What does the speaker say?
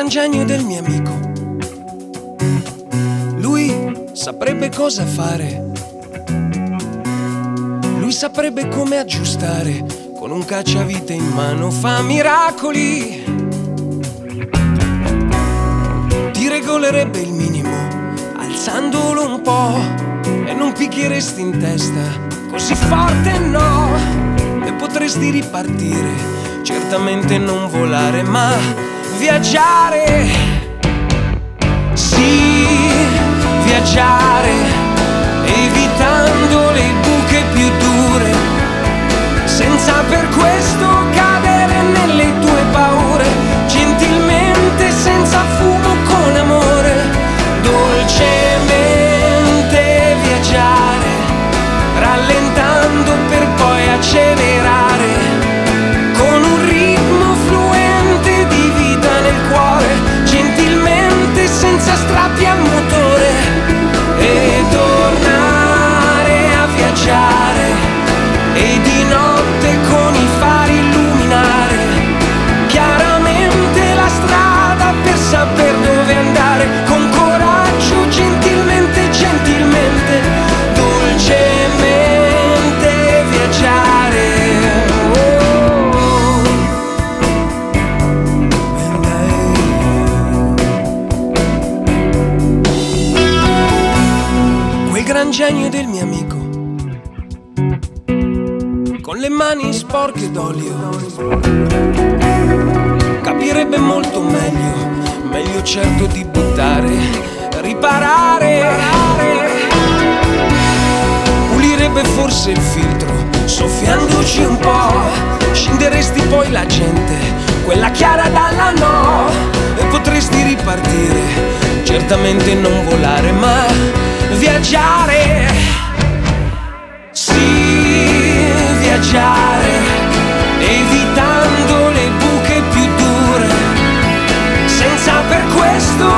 gran genio del mio amico. Lui saprebbe cosa fare. Lui saprebbe come aggiustare. Con un cacciavite in mano fa miracoli. Ti regolerebbe il minimo alzandolo un po', e non picchieresti in testa così forte, no. E potresti ripartire, certamente non volare, ma viaggiare. Sì, viaggiare, evitando le buche più dure, senza per questo cadere nelle tue paure. Gentilmente, senza fumo, con amore, dolcemente viaggiare, rallentando per poi accelerare, con un ritmo fluente di vita nel cuore, gentilmente, senza strappi a motore, e tornare a viaggiare, e di notte con i fari illuminare chiaramente la strada per saper dove andare, con coraggio, gentilmente, gentilmente, dolcemente viaggiare. Quel gran genio del mio amico, con le mani sporche d'olio, capirebbe molto meglio certo di buttare, riparare. Pulirebbe forse il filtro, soffiandoci un po', scenderesti poi la gente, quella chiara dalla no, e potresti ripartire, certamente non volare, ma viaggiare. Sì, viaggiare, evitando le buche più dure, senza per questo